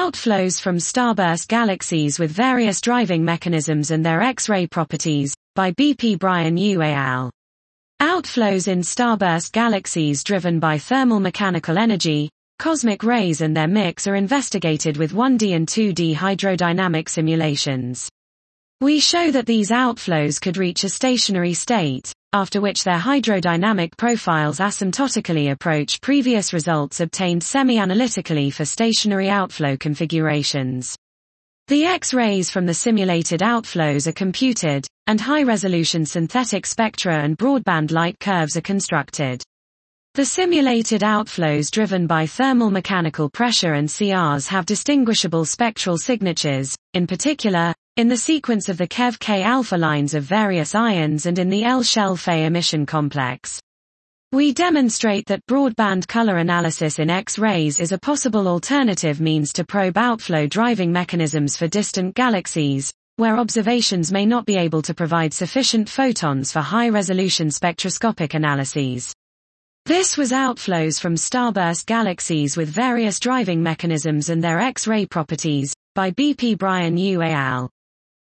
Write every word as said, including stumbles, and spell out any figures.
Outflows from starburst galaxies with various driving mechanisms and their X-ray properties, by B P Brian Yu et al. Outflows in starburst galaxies driven by thermal mechanical energy, cosmic rays and their mix are investigated with one D and two D hydrodynamic simulations. We show that these outflows could reach a stationary state, after which their hydrodynamic profiles asymptotically approach previous results obtained semi-analytically for stationary outflow configurations. The X-rays from the simulated outflows are computed, and high-resolution synthetic spectra and broadband light curves are constructed. The simulated outflows driven by thermal mechanical pressure and C Rs have distinguishable spectral signatures, in particular, in the sequence of the Kev-K alpha lines of various ions and in the L-shell-Fe emission complex. We demonstrate that broadband color analysis in X-rays is a possible alternative means to probe outflow driving mechanisms for distant galaxies, where observations may not be able to provide sufficient photons for high-resolution spectroscopic analyses. This was Outflows from Starburst Galaxies with Various Driving Mechanisms and Their X-ray Properties, by B P Brian Yu et al.